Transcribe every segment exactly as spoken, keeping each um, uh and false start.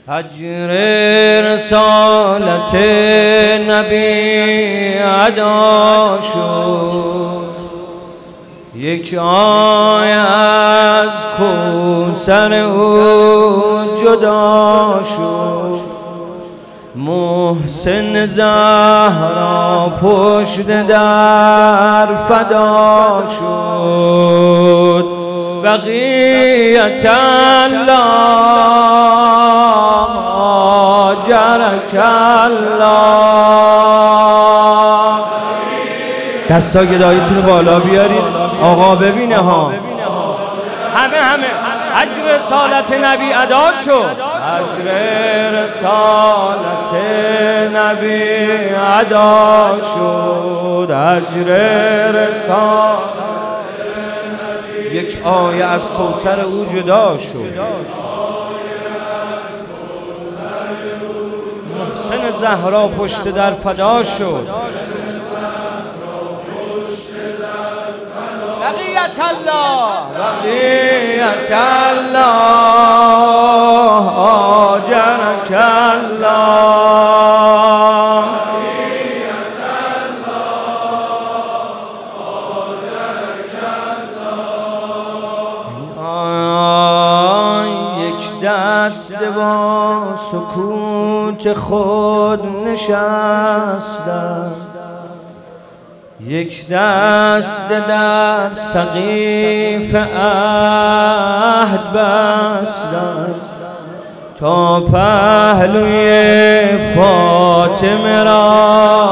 هجر رسالت نبی ادا شد، یک آیه از کوثر او جدا شد. محسن زهرا پشت در فدا شد. بقیت الله جرک الله. دستا گداییتون رو بالا بیارید آقا ببینه ها. همه همه اجر رسالت نبی ادا شد. اجر رسالت نبی ادا شد. اجر رسالت یک آیه از کوثر او جدا شد. محسن زهرا پشت در فدا شد. بقیت الله بقیت الله آجرک الله. یک دست با سکوت خود نشستم، یک دست در سقیف عهد بستم، تا پهلوی فاطمه را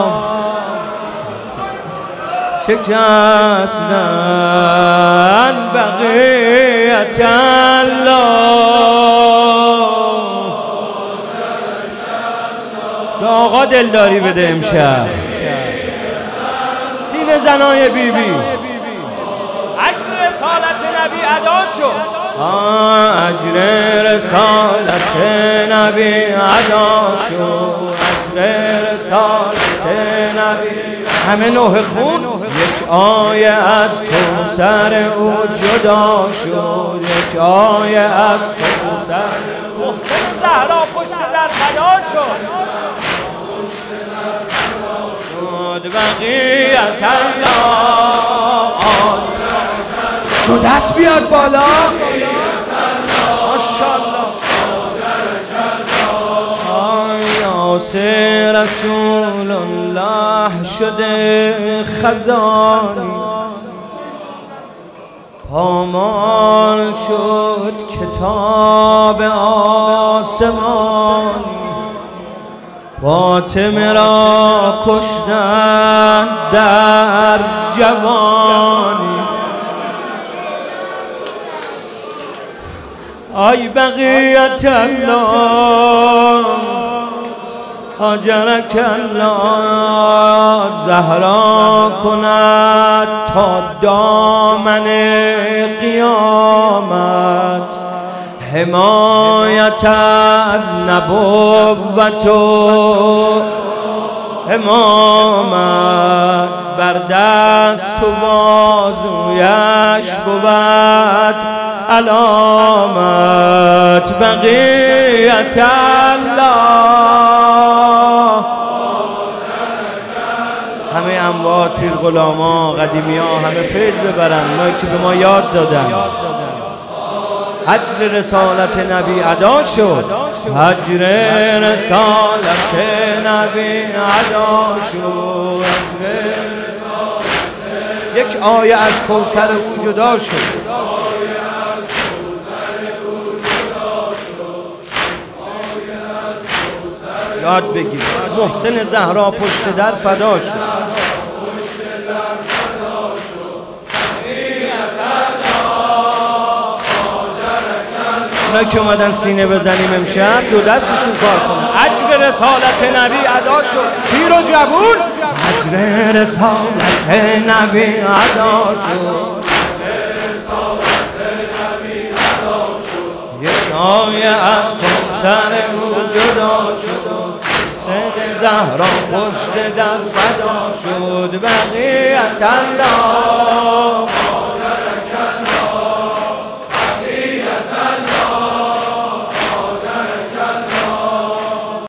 شکستن. بقیت الله. به آقا دلداری بده امشب. سین زنای بی بی اجر رسالت نبی ادا شد. اجر رسالت نبی ادا شد. اجر رسالت نبی. همه نوح خون. یک آیه از کوثر او جدا شد. یک آیه از کوثر. محسن زهرا پشت در فدا شد. بقیت الله. دو دست بیاد بالا. ماشاءالله. یاسر رسول الله شده خزانی، پامال شد کتاب آسمانی. فاطمه را کشتند در جوانی. ای بقیت الله آجرک الله. زهرا کند تا دامن قیامت، حمایت از نبوت و امامت. بر دست و بازویش بود علامت. بقیت الله. همه اموات، پیر غلاما، قدیمی ها همه فیض ببرن، اونایی که به ما یاد دادن. اجر رسالت نبی ادا شد. اجر رسالت نبی ادا شد. یک آیه از کوثر او جدا شد. یاد بگیر محسن زهرا پشت در فدا شد. اونایی که اومدن سینه بزنیم امشب دو دستشون کار کنن. اجر رسالت نبی ادا شد. پیر و جوون اجر رسالت نبی ادا شد. یک آیه از کوثر او جدا شد. سید زهرا پشت در فدا شد. بقیت الله.